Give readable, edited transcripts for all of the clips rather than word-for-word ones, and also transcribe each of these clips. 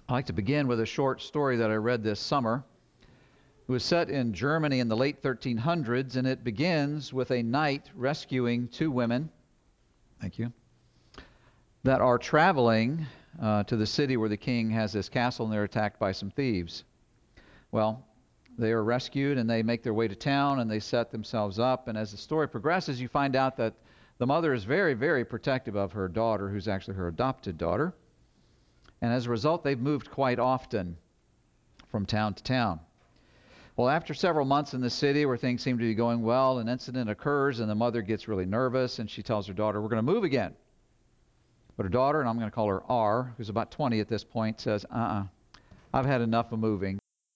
I'd like to begin with a short story that I read this summer. It was set in Germany in the late 1300s, and it begins with a knight rescuing two women, thank you, that are traveling to the city where the king has this castle, and they're attacked by some thieves. Well, they are rescued, and they make their way to town, and they set themselves up. And as the story progresses, you find out that the mother is very, very protective of her daughter, who's actually her adopted daughter. And as a result, they've moved quite often from town to town. Well, after several months in the city where things seem to be going well, an incident occurs, and the mother gets really nervous, and she tells her daughter, "We're going to move again." But her daughter, and I'm going to call her R, who's about 20 at this point, says, I've had enough of moving.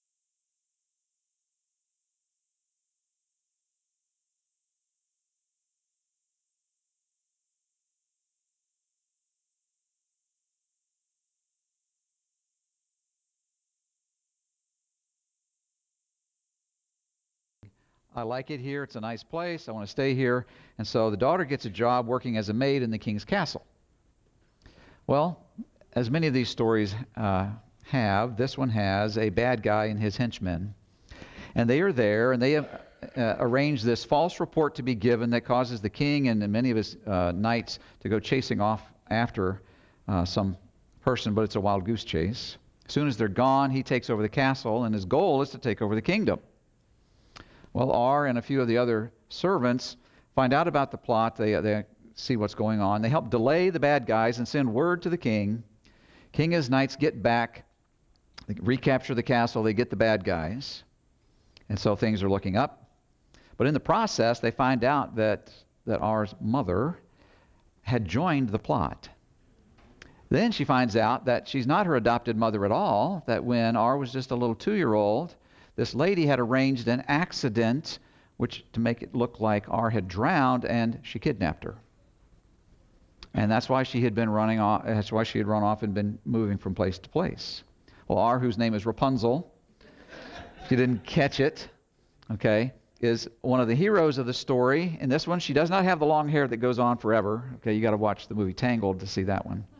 I like it here. It's a nice place. I want to stay here. And so the daughter gets a job working as a maid in the king's castle. Well, as many of these stories have, this one has a bad guy and his henchmen. And they are there, and they have arranged this false report to be given that causes the king and many of his knights to go chasing off after some person, but it's a wild goose chase. As soon as they're gone, he takes over the castle, and his goal is to take over the kingdom. Well, R and a few of the other servants find out about the plot. They see what's going on. They help delay the bad guys and send word to the king. King and his knights get back, they recapture the castle, they get the bad guys. And so things are looking up. But in the process, they find out that R's mother had joined the plot. Then she finds out that she's not her adopted mother at all, that when R was just a little 2-year-old, this lady had arranged an accident to make it look like R had drowned, and she kidnapped her. And that's why she had been running off. That's why she had run off and been moving from place to place. Well, R, whose name is Rapunzel, if you didn't catch it, okay, is one of the heroes of the story. In this one, she does not have the long hair that goes on forever. Okay, you got to watch the movie Tangled to see that one.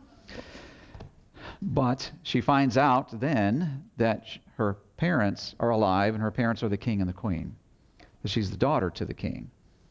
But she finds out then that her parents are alive, and her parents are the king and the queen. She's the daughter to the king.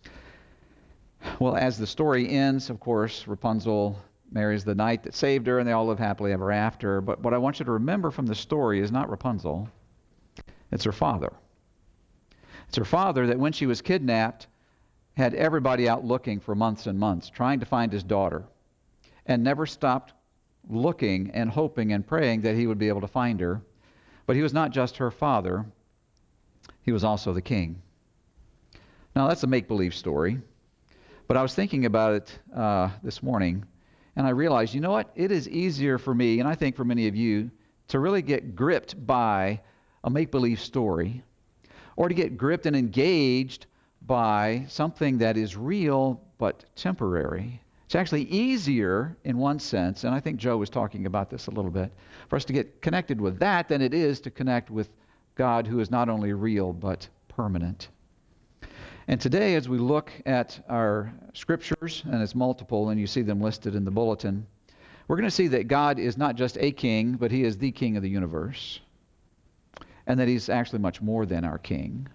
Well, as the story ends, of course, Rapunzel marries the knight that saved her, and they all live happily ever after. But what I want you to remember from the story is not Rapunzel. It's her father. It's her father that when she was kidnapped had everybody out looking for months and months, trying to find his daughter, and never stopped looking and hoping and praying that he would be able to find her. But he was not just her father, he was also the king. Now that's a make-believe story, but I was thinking about it this morning, and I realized, you know what? It is easier for me, and I think for many of you, to really get gripped by a make-believe story, or to get gripped and engaged by something that is real but temporary. It's actually easier in one sense, and I think Joe was talking about this a little bit, for us to get connected with that than it is to connect with God, who is not only real but permanent. And today, as we look at our scriptures, and it's multiple, and you see them listed in the bulletin, we're going to see that God is not just a king, but he is the king of the universe, and that he's actually much more than our king.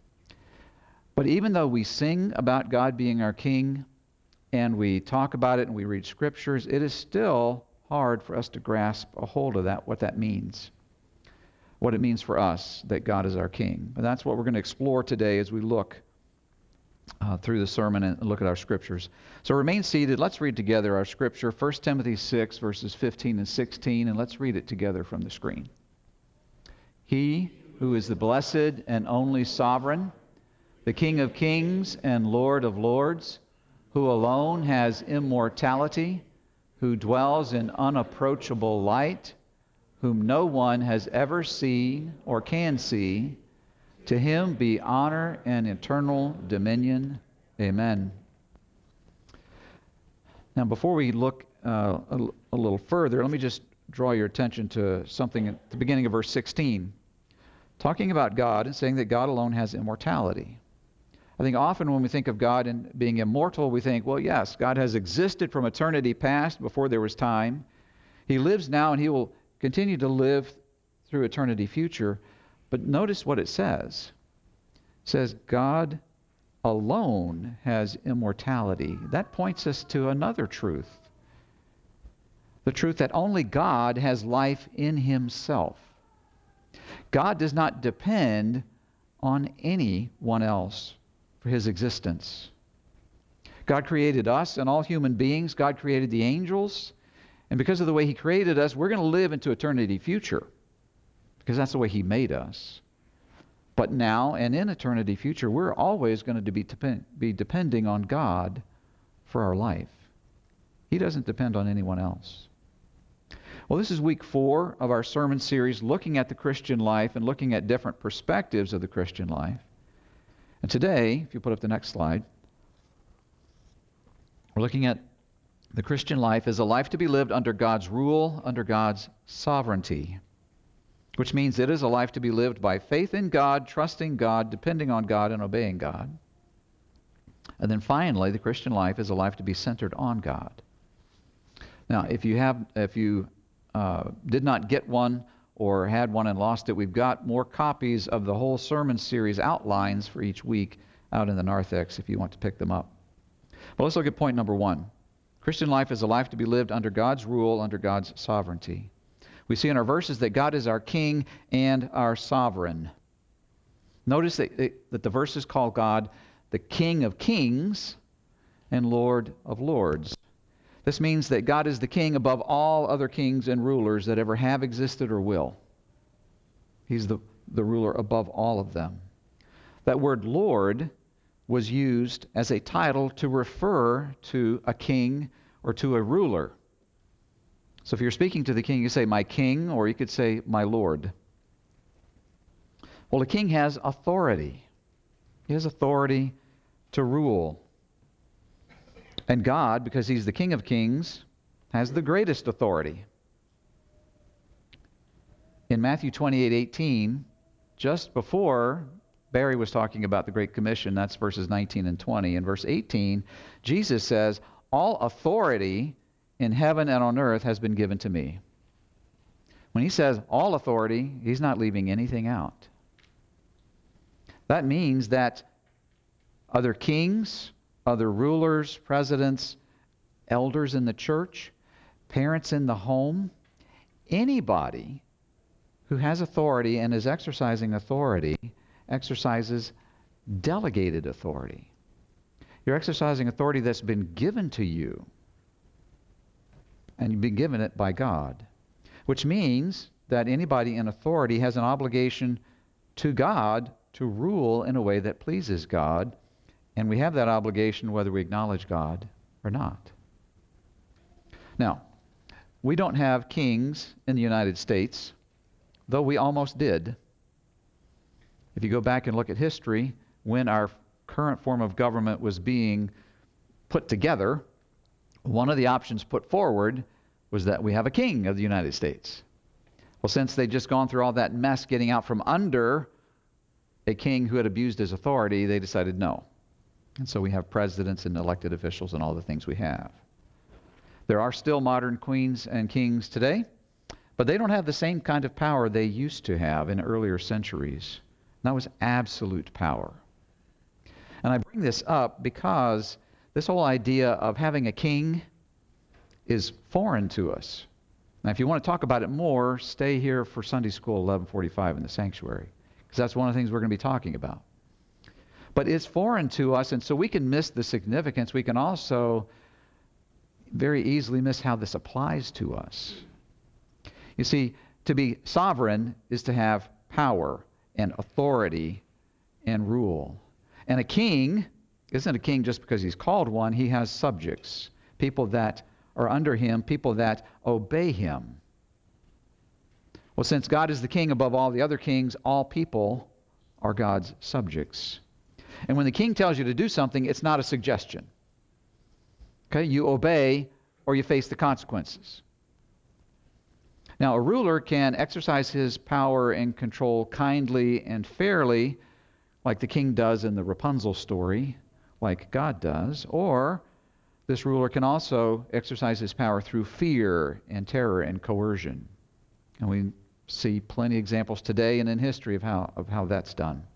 But even though we sing about God being our king, and we talk about it and we read scriptures, it is still hard for us to grasp a hold of that, what that means, what it means for us that God is our king. And that's what we're going to explore today as we look through the sermon and look at our scriptures. So remain seated. Let's read together our scripture, 1 Timothy 6, verses 15 and 16, and let's read it together from the screen. He who is the blessed and only sovereign, the King of kings and Lord of lords, who alone has immortality, who dwells in unapproachable light, whom no one has ever seen or can see, to him be honor and eternal dominion. Amen. Now, before we look a little further, let me just draw your attention to something at the beginning of verse 16. Talking about God and saying that God alone has immortality. I think often when we think of God and being immortal, we think, well, yes, God has existed from eternity past, before there was time. He lives now, and he will continue to live through eternity future. But notice what it says. It says God alone has immortality. That points us to another truth. The truth that only God has life in himself. God does not depend on anyone else for his existence. God created us and all human beings. God created the angels. And because of the way he created us, we're going to live into eternity future. Because that's the way he made us. But now and in eternity future, we're always going to be depending on God for our life. He doesn't depend on anyone else. Well, this is week 4 of our sermon series looking at the Christian life and looking at different perspectives of the Christian life. And today, if you put up the next slide, we're looking at the Christian life as a life to be lived under God's rule, under God's sovereignty, which means it is a life to be lived by faith in God, trusting God, depending on God, and obeying God. And then finally, the Christian life is a life to be centered on God. Now, if you did not get one or had one and lost it, we've got more copies of the whole sermon series outlines for each week out in the narthex if you want to pick them up. But let's look at point number 1. Christian life is a life to be lived under God's rule, under God's sovereignty. We see in our verses that God is our King and our sovereign. Notice that the verses call God the King of kings and Lord of lords. This means that God is the king above all other kings and rulers that ever have existed or will. He's the ruler above all of them. That word Lord was used as a title to refer to a king or to a ruler. So if you're speaking to the king, you say, my king, or you could say, my lord. Well, a king has authority. He has authority to rule. And God, because he's the King of kings, has the greatest authority. In Matthew 28:18, just before Barry was talking about the Great Commission, that's verses 19 and 20. In verse 18, Jesus says, all authority in heaven and on earth has been given to me. When he says all authority, he's not leaving anything out. That means that other kings, other rulers, presidents, elders in the church, parents in the home, anybody who has authority and is exercising authority exercises delegated authority. You're exercising authority that's been given to you, and you've been given it by God, which means that anybody in authority has an obligation to God to rule in a way that pleases God. And we have that obligation whether we acknowledge God or not. Now, we don't have kings in the United States, though we almost did. If you go back and look at history, when our current form of government was being put together, one of the options put forward was that we have a king of the United States. Well, since they'd just gone through all that mess getting out from under a king who had abused his authority, they decided no. And so we have presidents and elected officials and all the things we have. There are still modern queens and kings today, but they don't have the same kind of power they used to have in earlier centuries. And that was absolute power. And I bring this up because this whole idea of having a king is foreign to us. Now, if you want to talk about it more, stay here for Sunday school 11:45 in the sanctuary, because that's one of the things we're going to be talking about. But it's foreign to us, and so we can miss the significance. We can also very easily miss how this applies to us. You see, to be sovereign is to have power and authority and rule. And a king isn't a king just because he's called one. He has subjects, people that are under him, people that obey him. Well, since God is the king above all the other kings, all people are God's subjects. And when the king tells you to do something, it's not a suggestion. Okay, you obey or you face the consequences. Now, a ruler can exercise his power and control kindly and fairly, like the king does in the Rapunzel story, like God does, or this ruler can also exercise his power through fear and terror and coercion. And we see plenty of examples today and in history of how that's done.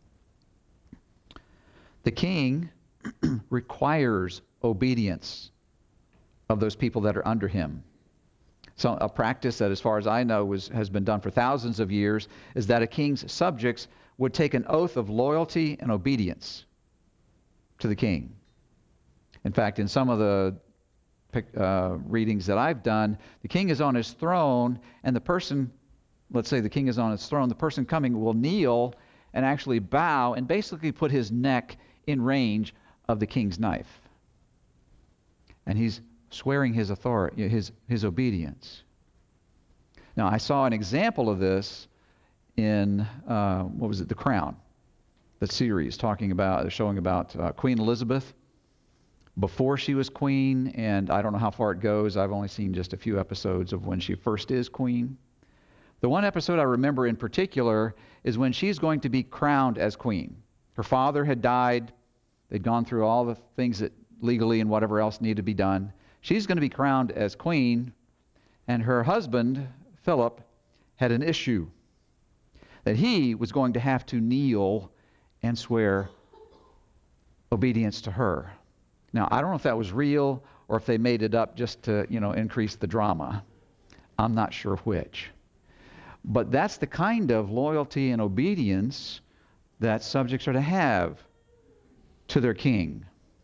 The king requires obedience of those people that are under him. So a practice that, as far as I know, has been done for thousands of years is that a king's subjects would take an oath of loyalty and obedience to the king. In fact, in some of the readings that I've done, the king is on his throne, and the person, let's say the king is on his throne, the person coming will kneel and actually bow and basically put his neck in range of the king's knife. And he's swearing his authority, his obedience. Now, I saw an example of this in, The Crown, the series showing about Queen Elizabeth before she was queen, and I don't know how far it goes. I've only seen just a few episodes of when she first is queen. The one episode I remember in particular is when she's going to be crowned as queen. Her father had died. They'd gone through all the things that legally and whatever else needed to be done. She's going to be crowned as queen, and her husband, Philip, had an issue that he was going to have to kneel and swear obedience to her. Now, I don't know if that was real or if they made it up just to, increase the drama. I'm not sure which. But that's the kind of loyalty and obedience that subjects are to have to their king.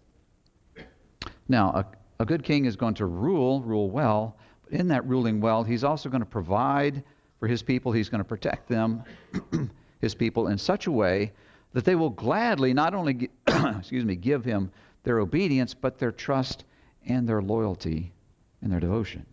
Now, a good king is going to rule well, but in that ruling well, he's also going to provide for his people. He's going to protect them, his people, in such a way that they will gladly not only give him their obedience, but their trust and their loyalty and their devotion.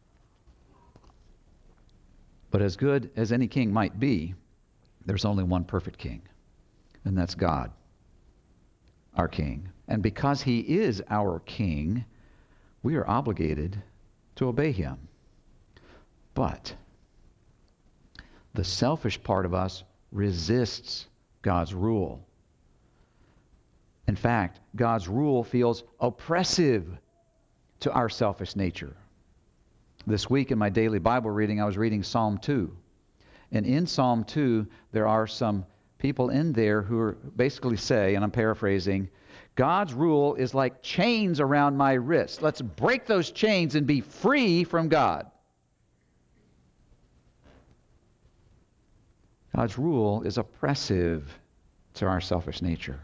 But as good as any king might be, there's only one perfect king, and that's God, our king. And because he is our king, we are obligated to obey him. But the selfish part of us resists God's rule. In fact, God's rule feels oppressive to our selfish nature. This week in my daily Bible reading, I was reading Psalm 2. And in Psalm 2, there are some people in there who basically say, and I'm paraphrasing, God's rule is like chains around my wrists. Let's break those chains and be free from God. God's rule is oppressive to our selfish nature.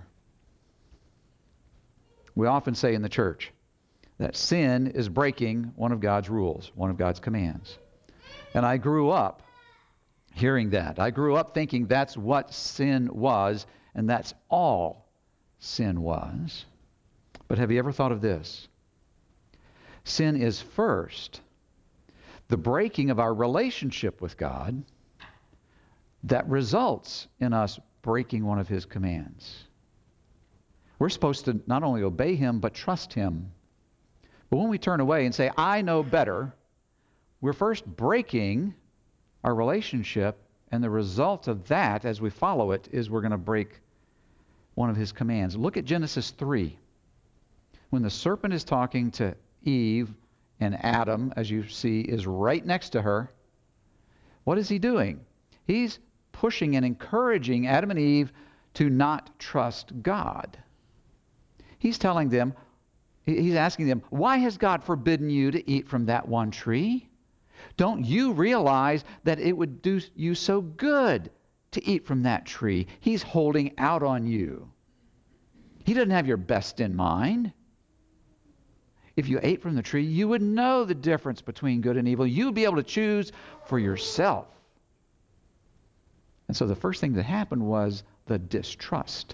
We often say in the church that sin is breaking one of God's rules, one of God's commands. And I grew up hearing that. I grew up thinking that's what sin was, and that's all sin was. But have you ever thought of this? Sin is first the breaking of our relationship with God that results in us breaking one of his commands. We're supposed to not only obey him, but trust him. But when we turn away and say, I know better, we're first breaking our relationship, and the result of that, as we follow it, is we're going to break one of his commands. Look at Genesis 3. When the serpent is talking to Eve, and Adam, as you see, is right next to her, what is he doing? He's pushing and encouraging Adam and Eve to not trust God. He's telling them, he's asking them, why has God forbidden you to eat from that one tree? Don't you realize that it would do you so good to eat from that tree? He's holding out on you. He doesn't have your best in mind. If you ate from the tree, you would know the difference between good and evil. You'd be able to choose for yourself. And so the first thing that happened was the distrust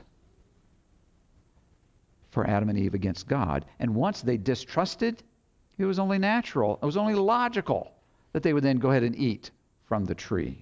for Adam and Eve against God. And once they distrusted, it was only natural, it was only logical that they would then go ahead and eat from the tree.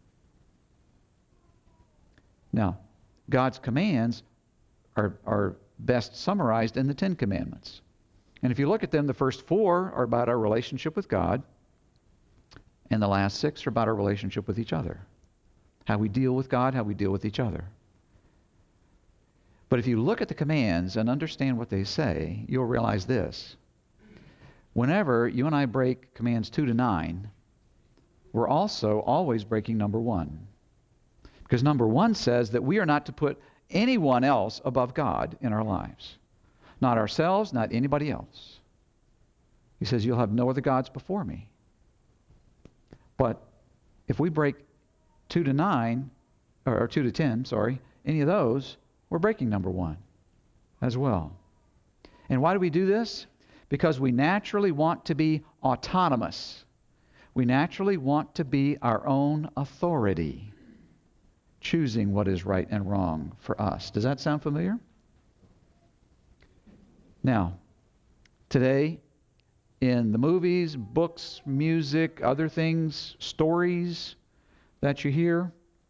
Now, God's commands are best summarized in the Ten Commandments. And if you look at them, the first 4 are about our relationship with God, and the last 6 are about our relationship with each other. How we deal with God, how we deal with each other. But if you look at the commands and understand what they say, you'll realize this. Whenever you and I break commands 2 to 9, we're also always breaking number one. Because number one says that we are not to put anyone else above God in our lives. Not ourselves, not anybody else. He says, you'll have no other gods before me. But if we break 2 to 9, or 2 to 10, sorry, any of those, we're breaking number one as well. And why do we do this? Because we naturally want to be autonomous. We naturally want to be our own authority, choosing what is right and wrong for us. Does that sound familiar? Now, today, in the movies, books, music, other things, stories that you hear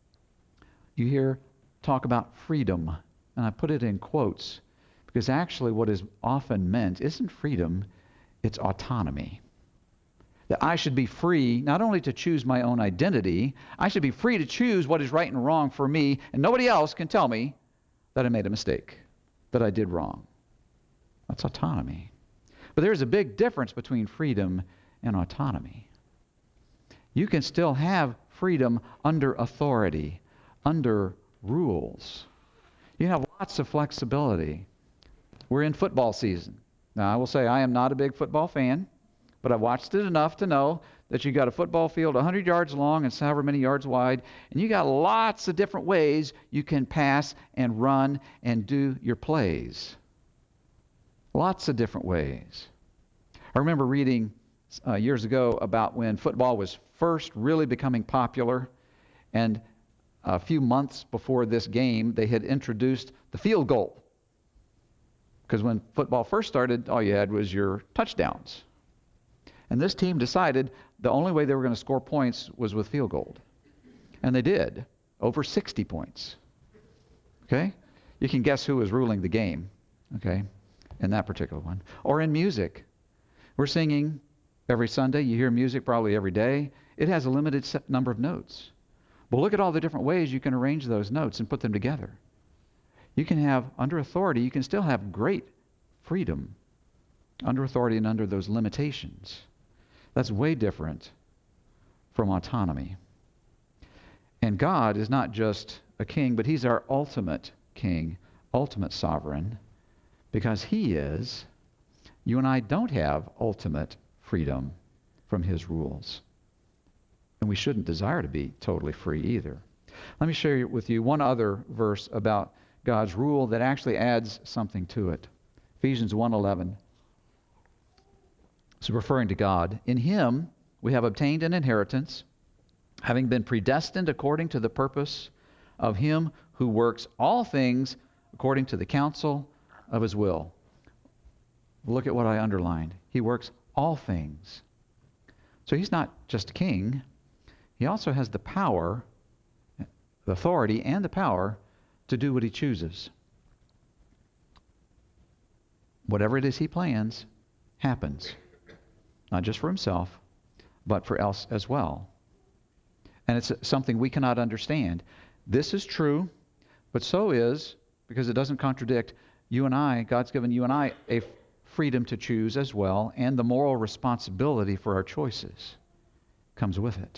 talk about freedom. And I put it in quotes because actually what is often meant isn't freedom, it's autonomy. That I should be free not only to choose my own identity, I should be free to choose what is right and wrong for me, and nobody else can tell me that I made a mistake, that I did wrong. That's autonomy. But there's a big difference between freedom and autonomy. You can still have freedom under authority, under rules. You have lots of flexibility. We're in football season. Now, I will say I am not a big football fan, but I've watched it enough to know that you got a football field 100 yards long and however many yards wide, and you got lots of different ways you can pass and run and do your plays. Lots of different ways. I remember reading years ago about when football was first really becoming popular, and a few months before this game, they had introduced the field goal. Because when football first started, all you had was your touchdowns. And this team decided the only way they were going to score points was with field goal. And they did, over 60 points. Okay? You can guess who was ruling the game, okay, in that particular one. Or in music. We're singing every Sunday. You hear music probably every day. It has a limited number of notes. But look at all the different ways you can arrange those notes and put them together. You can have, under authority, you can still have great freedom under authority and under those limitations. That's way different from autonomy. And God is not just a king, but He's our ultimate king, ultimate sovereign, because He is. You and I don't have ultimate freedom from His rules. And we shouldn't desire to be totally free either. Let me share with you one other verse about God's rule that actually adds something to it. Ephesians 1:11. It's referring to God. In Him we have obtained an inheritance, having been predestined according to the purpose of Him who works all things according to the counsel of His will. Look at what I underlined. He works all things. So He's not just king. He also has the power, the authority, and the power to do what He chooses. Whatever it is He plans happens. Not just for Himself, but for us as well. And it's something we cannot understand. This is true, but so is, because it doesn't contradict, you and I, God's given you and I a freedom to choose as well, and the moral responsibility for our choices comes with it.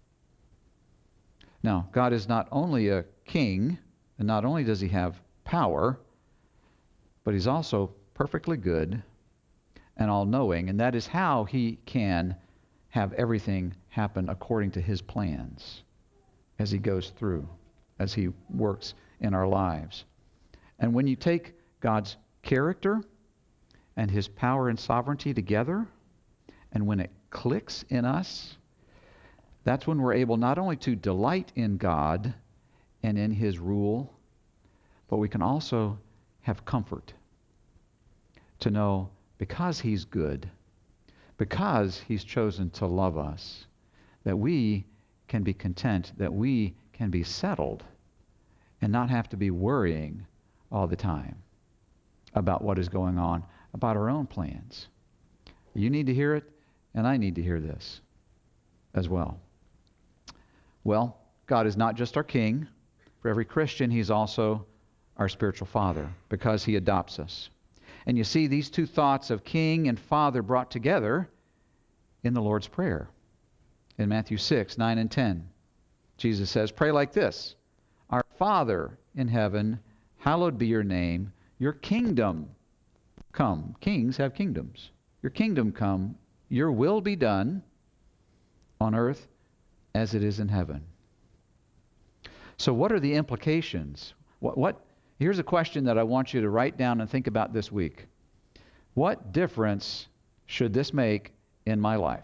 Now, God is not only a king, and not only does He have power, but He's also perfectly good and all-knowing, and that is how He can have everything happen according to His plans as He goes through, as He works in our lives. And when you take God's character and His power and sovereignty together, and when it clicks in us, that's when we're able not only to delight in God and in His rule, but we can also have comfort to know because He's good, because He's chosen to love us, that we can be content, that we can be settled and not have to be worrying all the time about what is going on, about our own plans. You need to hear it, and I need to hear this as well. Well, God is not just our king. For every Christian, He's also our spiritual father because He adopts us. And you see these two thoughts of king and father brought together in the Lord's Prayer. in Matthew 6, 9 and 10. Jesus says, pray like this. Our Father in heaven, hallowed be your name. Your kingdom come. Kings have kingdoms. Your kingdom come. Your will be done on earth as it is in heaven. So what are the implications? Here's a question that I want you to write down and think about this week. What difference should this make in my life?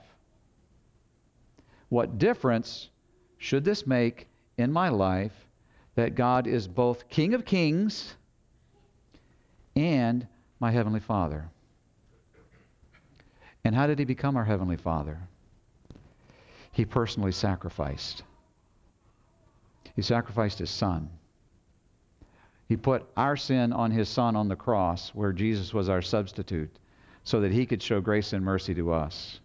What difference should this make in my life that God is both King of Kings and my Heavenly Father? And how did He become our Heavenly Father? He personally sacrificed. He sacrificed His Son. He put our sin on His Son on the cross, where Jesus was our substitute, so that He could show grace and mercy to us.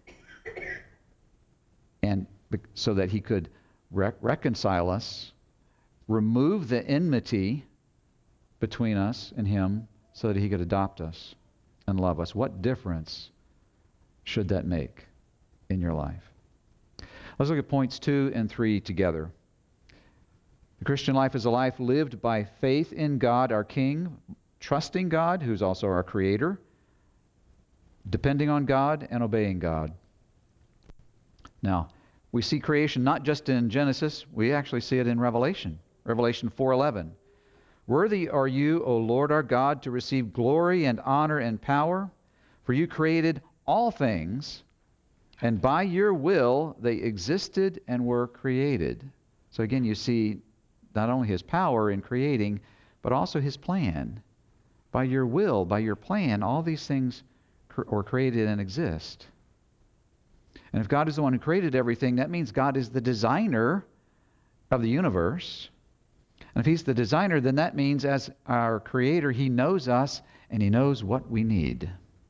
And so that He could reconcile us, remove the enmity between us and Him, so that He could adopt us and love us. What difference should that make in your life? Let's look at points 2 and 3 together. The Christian life is a life lived by faith in God, our King, trusting God, who's also our Creator, depending on God, and obeying God. Now, we see creation not just in Genesis, we actually see it in Revelation. Revelation 4:11. Worthy are you, O Lord our God, to receive glory and honor and power, for you created all things, and by your will they existed and were created. So again, you see not only His power in creating, but also His plan. By your will, by your plan, all these things were created and exist. And if God is the one who created everything, that means God is the designer of the universe. And if He's the designer, then that means as our Creator, He knows us and He knows what we need.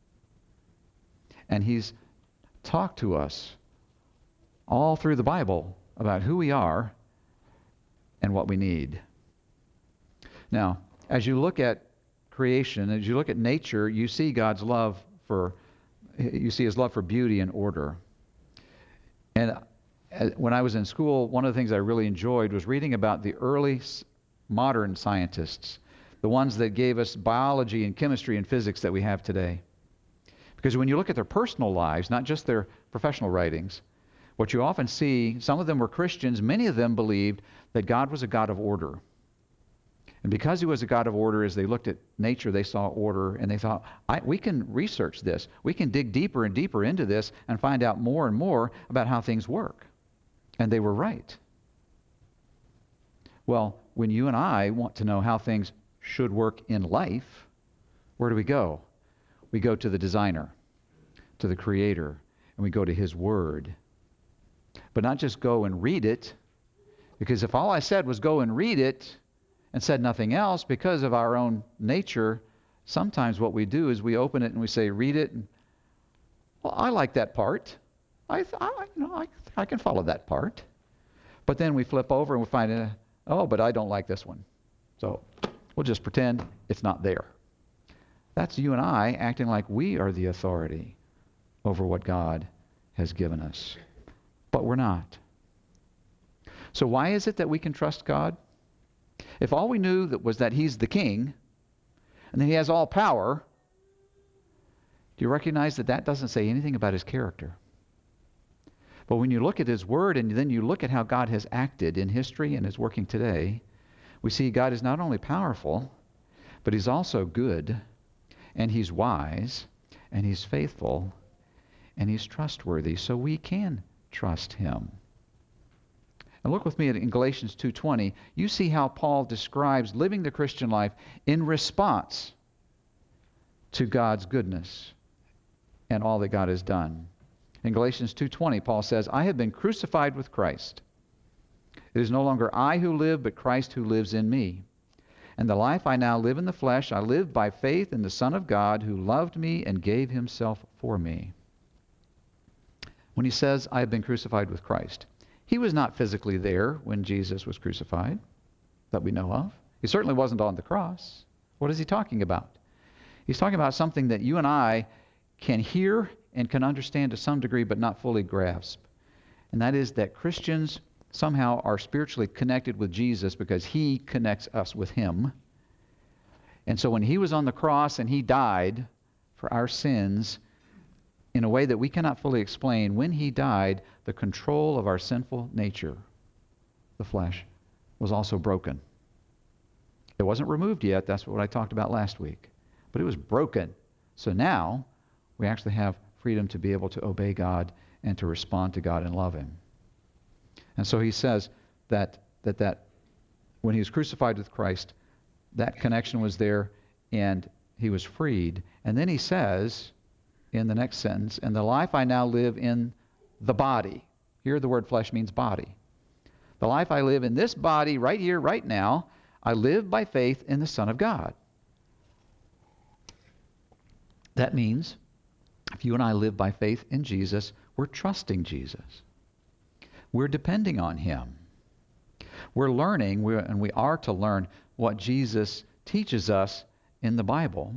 And He's talked to us all through the Bible about who we are and what we need. Now, as you look at creation, as you look at nature, you see God's love you see His love for beauty and order. And when I was in school, one of the things I really enjoyed was reading about the early modern scientists, the ones that gave us biology and chemistry and physics that we have today. Because when you look at their personal lives, not just their professional writings, what you often see, some of them were Christians, many of them believed that God was a God of order. And because He was a God of order, as they looked at nature, they saw order, and they thought, we can research this. We can dig deeper and deeper into this and find out more and more about how things work. And they were right. Well, when you and I want to know how things should work in life, where do we go? We go to the designer, to the Creator, and we go to His Word. But not just go and read it, because if all I said was go and read it and said nothing else, because of our own nature, sometimes what we do is we open it and we say, read it, and, well, I like that part. I can follow that part. But then we flip over and we find, but I don't like this one. So we'll just pretend it's not there. That's you and I acting like we are the authority over what God has given us. But we're not. So why is it that we can trust God? If all we knew was that He's the King, and that He has all power, do you recognize that that doesn't say anything about His character? But when you look at His Word, and then you look at how God has acted in history and is working today, we see God is not only powerful, but He's also good, and He's wise, and He's faithful, and He's trustworthy, so we can trust Him. And look with me in Galatians 2:20. You see how Paul describes living the Christian life in response to God's goodness and all that God has done. In Galatians 2:20, Paul says, I have been crucified with Christ. It is no longer I who live, but Christ who lives in me. And the life I now live in the flesh, I live by faith in the Son of God who loved me and gave Himself for me. When he says, I have been crucified with Christ, He was not physically there when Jesus was crucified, that we know of. He certainly wasn't on the cross. What is he talking about? He's talking about something that you and I can hear and can understand to some degree, but not fully grasp. And that is that Christians somehow are spiritually connected with Jesus because he connects us with him. And so when he was on the cross and he died for our sins in a way that we cannot fully explain, when he died, the control of our sinful nature, the flesh, was also broken. It wasn't removed yet. That's what I talked about last week. But it was broken. So now we actually have freedom to be able to obey God and to respond to God and love him. And so he says that when he was crucified with Christ, that connection was there and he was freed. And then he says in the next sentence, "And the life I now live in the body." Here the word flesh means body. "The life I live in this body right here, right now, I live by faith in the Son of God." That means if you and I live by faith in Jesus, we're trusting Jesus. We're depending on him. We're learning, and we are to learn what Jesus teaches us in the Bible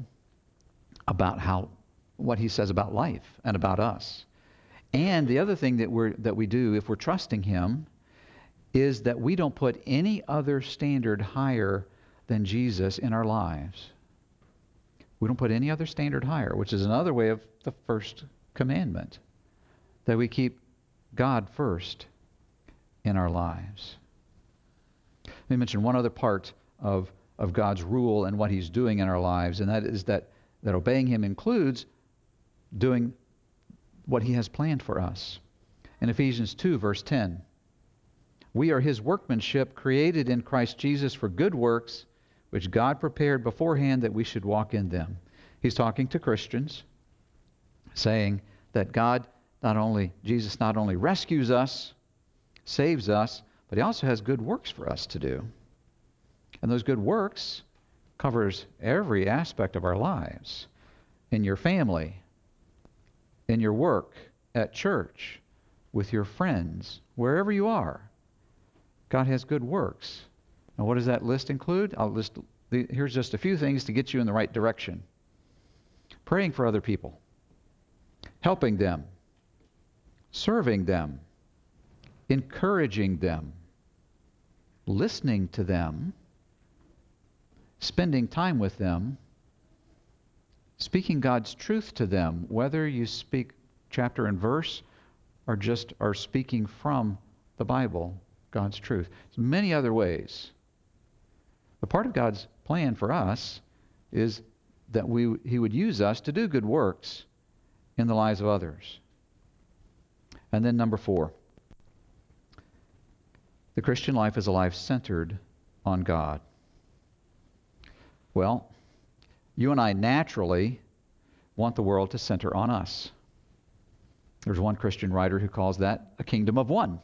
about what he says about life and about us. And the other thing that we do if we're trusting him is that we don't put any other standard higher than Jesus in our lives. We don't put any other standard higher, which is another way of the first commandment, that we keep God first in our lives. Let me mention one other part of God's rule and what he's doing in our lives, and that is that obeying him includes doing what he has planned for us. In Ephesians 2, verse 10, "We are his workmanship, created in Christ Jesus for good works, which God prepared beforehand that we should walk in them." He's talking to Christians, saying that Jesus not only rescues us, saves us, but he also has good works for us to do. And those good works covers every aspect of our lives. In your family, in your work, at church, with your friends, wherever you are, God has good works. Now what does that list include? Here's just a few things to get you in the right direction. Praying for other people, helping them, serving them, encouraging them, listening to them, spending time with them, speaking God's truth to them, whether you speak chapter and verse or just are speaking from the Bible, God's truth. There's many other ways. But part of God's plan for us is that he would use us to do good works in the lives of others. And then number 4, the Christian life is a life centered on God. Well, you and I naturally want the world to center on us. There's one Christian writer who calls that a kingdom of one.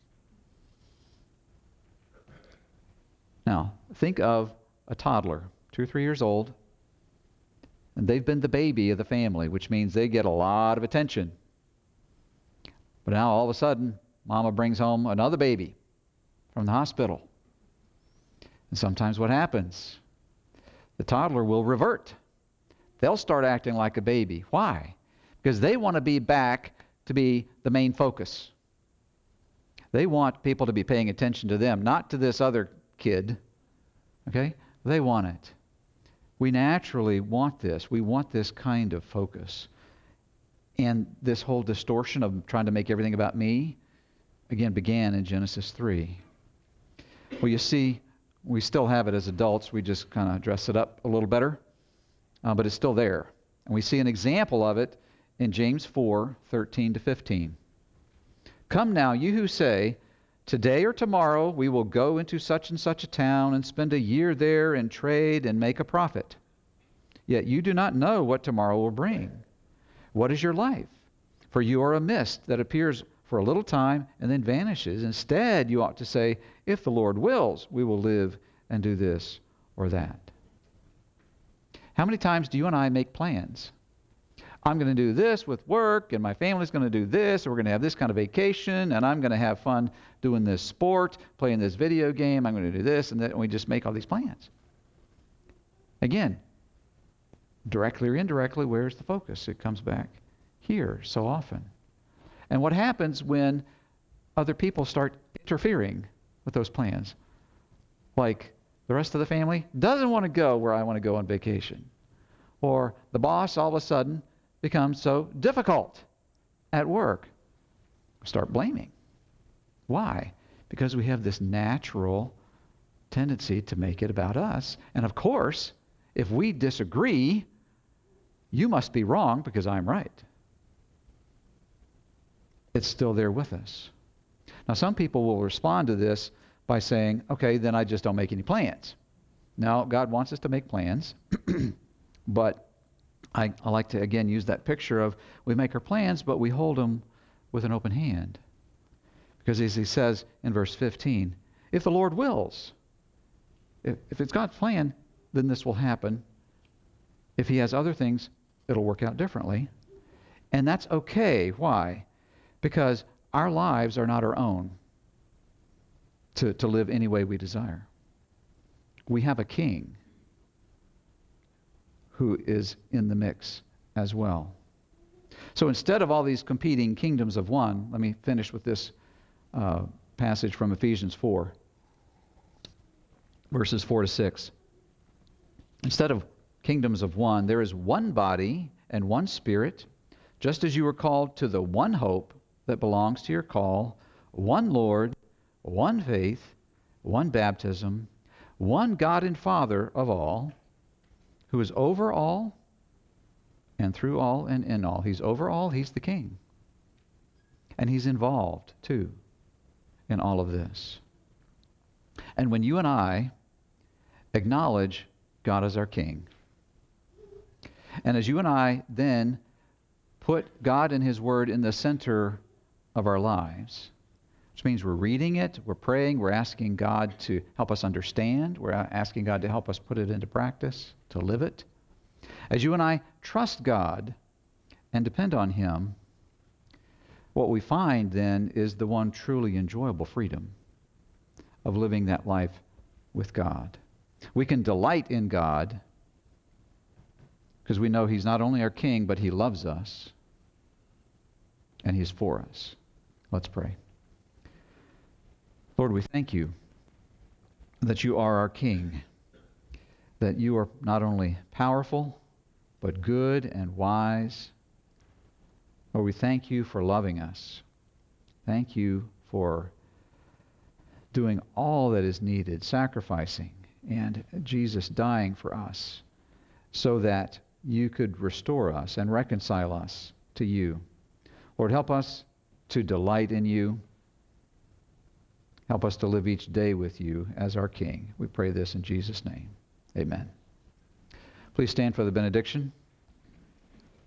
Now, think of a toddler, 2 or 3 years old, and they've been the baby of the family, which means they get a lot of attention. But now all of a sudden, mama brings home another baby from the hospital. And sometimes what happens? The toddler will revert. They'll start acting like a baby. Why? Because they want to be back to be the main focus. They want people to be paying attention to them, not to this other kid. Okay? They want it. We naturally want this. We want this kind of focus. And this whole distortion of trying to make everything about me, again, began in Genesis 3. Well, you see, we still have it as adults. We just kind of dress it up a little better. But it's still there. And we see an example of it in James 4, 13 to 15. "Come now, you who say, 'Today or tomorrow we will go into such and such a town and spend a year there and trade and make a profit.' Yet you do not know what tomorrow will bring. What is your life? For you are a mist that appears for a little time and then vanishes. Instead, you ought to say, 'If the Lord wills, we will live and do this or that.'" How many times do you and I make plans? I'm going to do this with work, and my family's going to do this, or we're going to have this kind of vacation, and I'm going to have fun doing this sport, playing this video game, I'm going to do this, and we just make all these plans. Again, directly or indirectly, where's the focus? It comes back here so often. And what happens when other people start interfering with those plans. Like the rest of the family doesn't want to go where I want to go on vacation. Or the boss all of a sudden becomes so difficult at work. Start blaming. Why? Because we have this natural tendency to make it about us. And of course, if we disagree, you must be wrong because I'm right. It's still there with us. Now, some people will respond to this by saying, okay, then I just don't make any plans. Now, God wants us to make plans, but I like to, again, use that picture of we make our plans, but we hold them with an open hand. Because as he says in verse 15, if the Lord wills, if it's God's plan, then this will happen. If he has other things, it'll work out differently. And that's okay. Why? Because our lives are not our own to live any way we desire. We have a king who is in the mix as well. So instead of all these competing kingdoms of one, let me finish with this passage from Ephesians 4, verses 4 to 6. Instead of kingdoms of one, there is one body and one spirit, just as you were called to the one hope that belongs to your call, one Lord, one faith, one baptism, one God and Father of all, who is over all and through all and in all. He's over all. He's the king. And he's involved, too, in all of this. And when you and I acknowledge God as our king, and as you and I then put God and his word in the center of our lives, which means we're reading it, we're praying, we're asking God to help us understand, we're asking God to help us put it into practice, to live it. As you and I trust God and depend on him, what we find then is the one truly enjoyable freedom of living that life with God. We can delight in God because we know he's not only our king, but he loves us and he's for us. Let's pray. Lord, we thank you that you are our king, that you are not only powerful, but good and wise. Lord, we thank you for loving us. Thank you for doing all that is needed, sacrificing, and Jesus dying for us so that you could restore us and reconcile us to you. Lord, help us to delight in you. Help us to live each day with you as our King. We pray this in Jesus' name. Amen. Please stand for the benediction.